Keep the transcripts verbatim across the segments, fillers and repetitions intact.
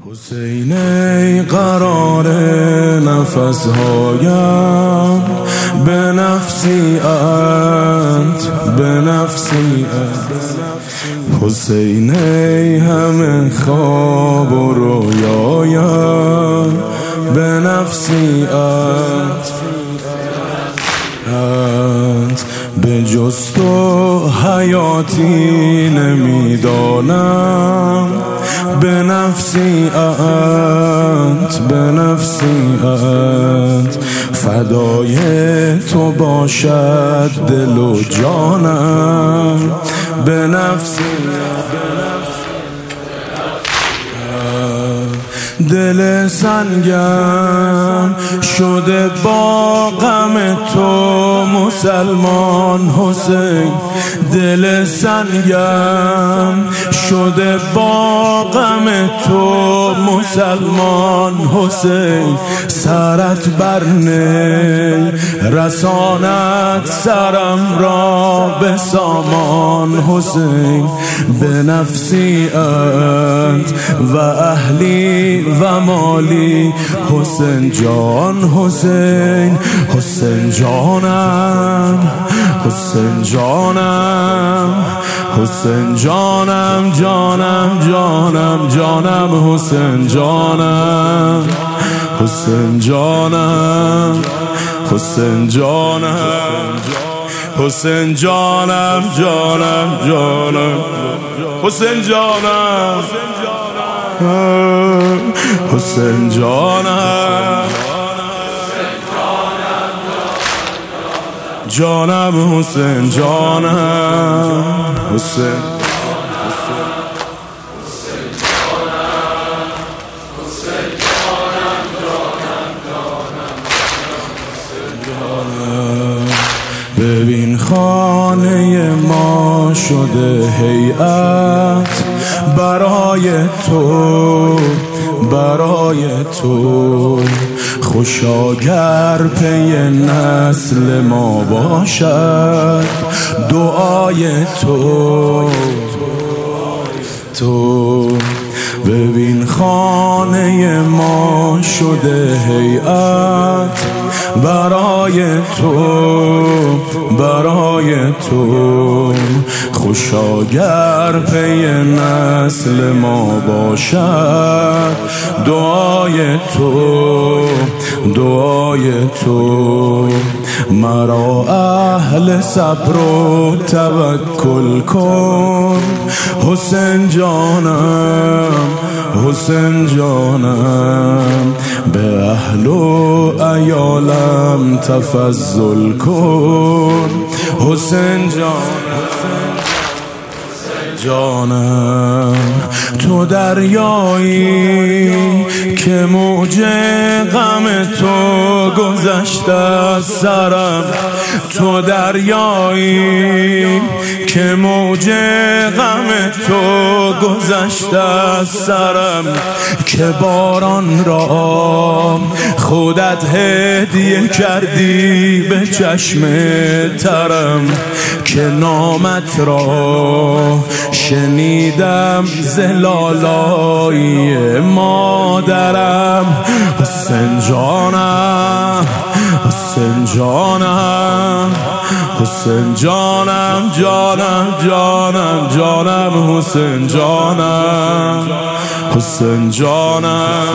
حسین ای قرار نفسهایم به نفسی انت به نفسی انت حسین ای همه خواب و رویایم به نفسی انت انت به جز تو حیاتی نمیدانم به نفسی انت به نفسی انت فدای تو باشد دل و جانم به نفسی دل سنگم شده با غم تو مسلمان حسین دل سنگم شده با غم تو مسلمان حسین سرت بر نی رساند سرم را به سامان حسین به نفسی انت و اهلی و مالی حسین جان حسین حسین جانم حسین جانم حسین جانم جانم جانم جانم حسین جانم حسین جانم حسین جانم حسین جانم جانم جانم حسین جانم حسین جانم جانم حسین جانم حسین ببین خانه ما شده هیئت برای تو برای تو خوشا گر پی نسل ما باشد دعای تو تو ببین خانه ما شده هیئت برای تو برای تو خوشا گر پی نسل ما باشد دعای تو دعای تو مرا اهل صبر و توکل کن حسین جانم حسین جانم به اهل و عیالم تفضل کن حسین جانم جانم تو دریایی که موج غم تو گذشته از سرم تو دریایی که موج غم تو گذشته از سرم که باران را خودت هدیه کردی به چشم ترم که نامت را شنیدم ز لالای مادرم حسین جانم حسین جانم حسین جانم جانم جانم جانم حسین جانم حسین جانم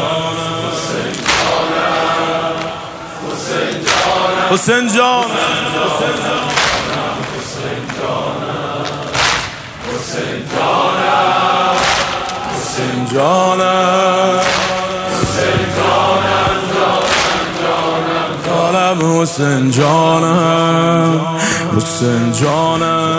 حسین جانم حسین جانم جانم حسین جانم حسین جانم